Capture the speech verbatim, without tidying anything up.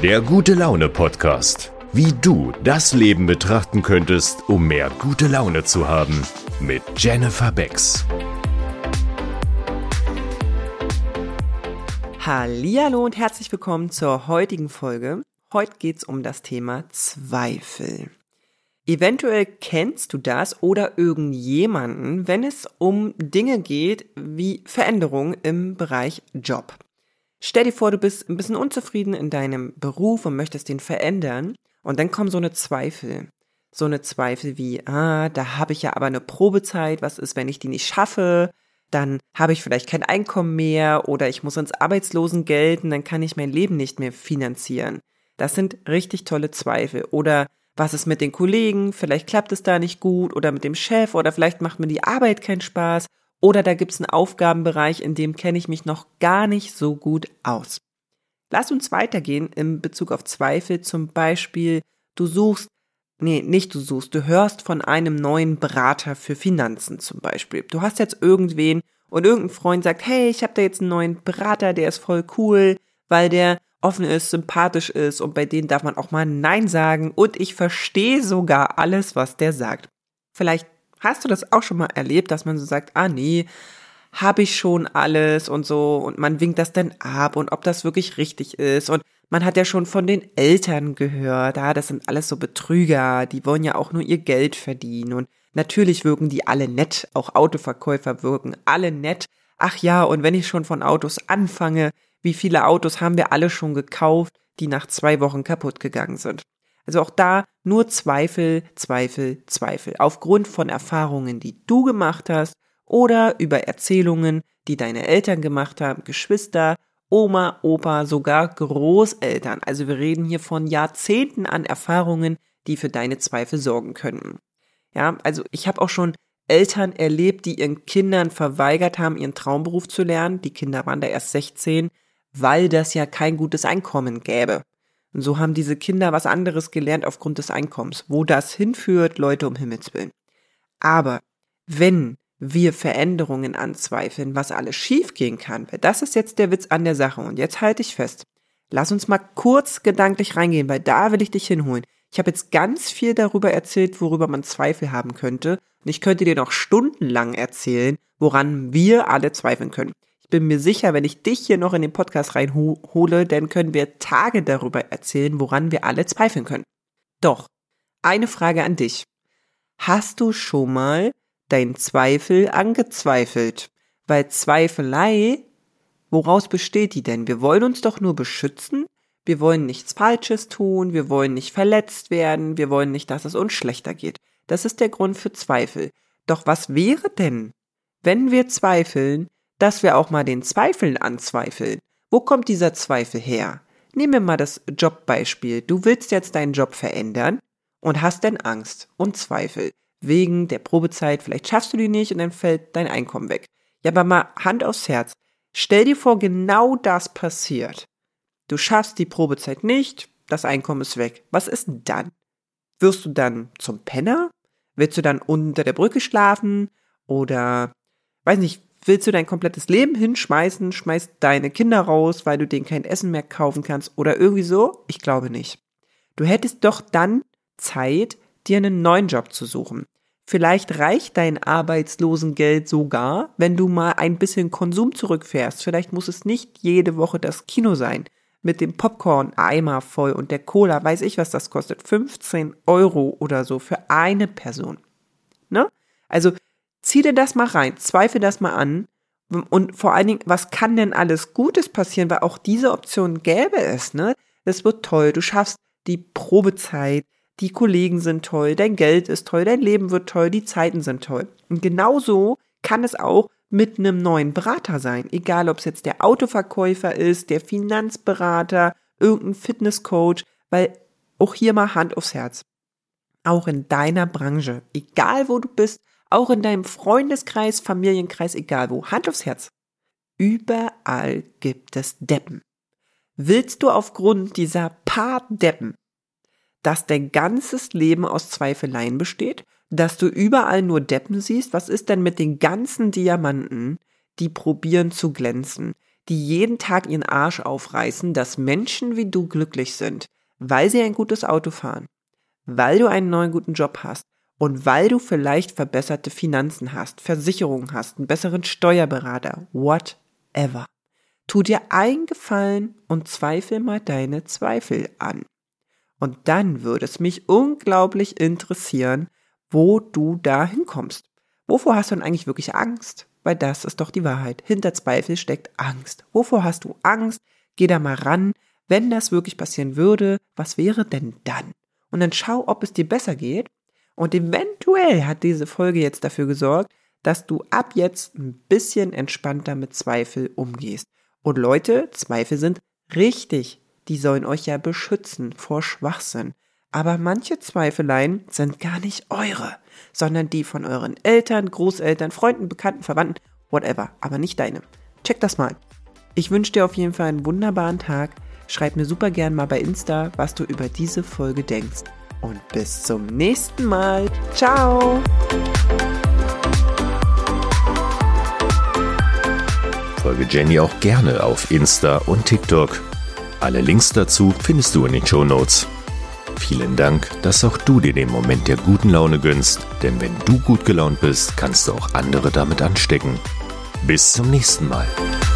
Der Gute-Laune-Podcast. Wie du das Leben betrachten könntest, um mehr gute Laune zu haben. Mit Jennifer Becks. Hallihallo und herzlich willkommen zur heutigen Folge. Heute geht es um das Thema Zweifel. Eventuell kennst du das oder irgendjemanden, wenn es um Dinge geht wie Veränderungen im Bereich Job. Stell dir vor, du bist ein bisschen unzufrieden in deinem Beruf und möchtest den verändern und dann kommen so eine Zweifel. So eine Zweifel wie, ah, da habe ich ja aber eine Probezeit, was ist, wenn ich die nicht schaffe? Dann habe ich vielleicht kein Einkommen mehr oder ich muss ins Arbeitslosengeld und dann kann ich mein Leben nicht mehr finanzieren. Das sind richtig tolle Zweifel. Oder was ist mit den Kollegen? Vielleicht klappt es da nicht gut oder mit dem Chef oder vielleicht macht mir die Arbeit keinen Spaß. Oder da gibt es einen Aufgabenbereich, in dem kenne ich mich noch gar nicht so gut aus. Lass uns weitergehen in Bezug auf Zweifel. Zum Beispiel, du suchst, nee, nicht du suchst, du hörst von einem neuen Berater für Finanzen zum Beispiel. Du hast jetzt irgendwen und irgendein Freund sagt, hey, ich habe da jetzt einen neuen Berater, der ist voll cool, weil der offen ist, sympathisch ist und bei denen darf man auch mal Nein sagen und ich verstehe sogar alles, was der sagt. Vielleicht hast du das auch schon mal erlebt, dass man so sagt, ah nee, habe ich schon alles und so und man winkt das dann ab und ob das wirklich richtig ist und man hat ja schon von den Eltern gehört, ah, das sind alles so Betrüger, die wollen ja auch nur ihr Geld verdienen und natürlich wirken die alle nett, auch Autoverkäufer wirken alle nett. Ach ja, und wenn ich schon von Autos anfange, wie viele Autos haben wir alle schon gekauft, die nach zwei Wochen kaputt gegangen sind? Also auch da nur Zweifel, Zweifel, Zweifel. Aufgrund von Erfahrungen, die du gemacht hast oder über Erzählungen, die deine Eltern gemacht haben, Geschwister, Oma, Opa, sogar Großeltern. Also wir reden hier von Jahrzehnten an Erfahrungen, die für deine Zweifel sorgen könnten. Ja, also ich habe auch schon Eltern erlebt, die ihren Kindern verweigert haben, ihren Traumberuf zu lernen. Die Kinder waren da erst sechzehn, weil das ja kein gutes Einkommen gäbe. Und so haben diese Kinder was anderes gelernt aufgrund des Einkommens. Wo das hinführt, Leute, um Himmels Willen. Aber wenn wir Veränderungen anzweifeln, was alles schiefgehen kann, weil das ist jetzt der Witz an der Sache. Und jetzt halte ich fest. Lass uns mal kurz gedanklich reingehen, weil da will ich dich hinholen. Ich habe jetzt ganz viel darüber erzählt, worüber man Zweifel haben könnte. Und ich könnte dir noch stundenlang erzählen, woran wir alle zweifeln können. Ich bin mir sicher, wenn ich dich hier noch in den Podcast reinhole, dann können wir Tage darüber erzählen, woran wir alle zweifeln können. Doch, eine Frage an dich. Hast du schon mal deinen Zweifel angezweifelt? Weil Zweifelei, woraus besteht die denn? Wir wollen uns doch nur beschützen. Wir wollen nichts Falsches tun. Wir wollen nicht verletzt werden. Wir wollen nicht, dass es uns schlechter geht. Das ist der Grund für Zweifel. Doch was wäre denn, wenn wir zweifeln, dass wir auch mal den Zweifeln anzweifeln? Wo kommt dieser Zweifel her? Nehmen wir mal das Jobbeispiel. Du willst jetzt deinen Job verändern und hast dann Angst und Zweifel. Wegen der Probezeit, vielleicht schaffst du die nicht und dann fällt dein Einkommen weg. Ja, aber mal Hand aufs Herz. Stell dir vor, genau das passiert. Du schaffst die Probezeit nicht, das Einkommen ist weg. Was ist denn dann? Wirst du dann zum Penner? Willst du dann unter der Brücke schlafen? Oder, weiß nicht, willst du dein komplettes Leben hinschmeißen, schmeißt deine Kinder raus, weil du denen kein Essen mehr kaufen kannst oder irgendwie so? Ich glaube nicht. Du hättest doch dann Zeit, dir einen neuen Job zu suchen. Vielleicht reicht dein Arbeitslosengeld sogar, wenn du mal ein bisschen Konsum zurückfährst. Vielleicht muss es nicht jede Woche das Kino sein. Mit dem Popcorn-Eimer voll und der Cola, weiß ich, was das kostet. fünfzehn Euro oder so für eine Person. Ne? Also, zieh dir das mal rein, zweifle das mal an und vor allen Dingen, was kann denn alles Gutes passieren, weil auch diese Option gäbe es, ne? Das wird toll, du schaffst die Probezeit, die Kollegen sind toll, dein Geld ist toll, dein Leben wird toll, die Zeiten sind toll. Und genauso kann es auch mit einem neuen Berater sein, egal ob es jetzt der Autoverkäufer ist, der Finanzberater, irgendein Fitnesscoach, weil auch hier mal Hand aufs Herz. Auch in deiner Branche, egal wo du bist, auch in deinem Freundeskreis, Familienkreis, egal wo, Hand aufs Herz. Überall gibt es Deppen. Willst du aufgrund dieser paar Deppen, dass dein ganzes Leben aus Zweifeleien besteht, dass du überall nur Deppen siehst? Was ist denn mit den ganzen Diamanten, die probieren zu glänzen, die jeden Tag ihren Arsch aufreißen, dass Menschen wie du glücklich sind, weil sie ein gutes Auto fahren, weil du einen neuen guten Job hast und weil du vielleicht verbesserte Finanzen hast, Versicherungen hast, einen besseren Steuerberater, whatever. Tu dir einen Gefallen und zweifel mal deine Zweifel an. Und dann würde es mich unglaublich interessieren, wo du da hinkommst. Wovor hast du denn eigentlich wirklich Angst? Weil das ist doch die Wahrheit. Hinter Zweifel steckt Angst. Wovor hast du Angst? Geh da mal ran. Wenn das wirklich passieren würde, was wäre denn dann? Und dann schau, ob es dir besser geht. Und eventuell hat diese Folge jetzt dafür gesorgt, dass du ab jetzt ein bisschen entspannter mit Zweifel umgehst. Und Leute, Zweifel sind richtig. Die sollen euch ja beschützen vor Schwachsinn. Aber manche Zweifeleien sind gar nicht eure, sondern die von euren Eltern, Großeltern, Freunden, Bekannten, Verwandten, whatever, aber nicht deine. Check das mal. Ich wünsche dir auf jeden Fall einen wunderbaren Tag. Schreib mir super gern mal bei Insta, was du über diese Folge denkst. Und bis zum nächsten Mal. Ciao! Folge Jenny auch gerne auf Insta und TikTok. Alle Links dazu findest du in den Shownotes. Vielen Dank, dass auch du dir den Moment der guten Laune gönnst, denn wenn du gut gelaunt bist, kannst du auch andere damit anstecken. Bis zum nächsten Mal.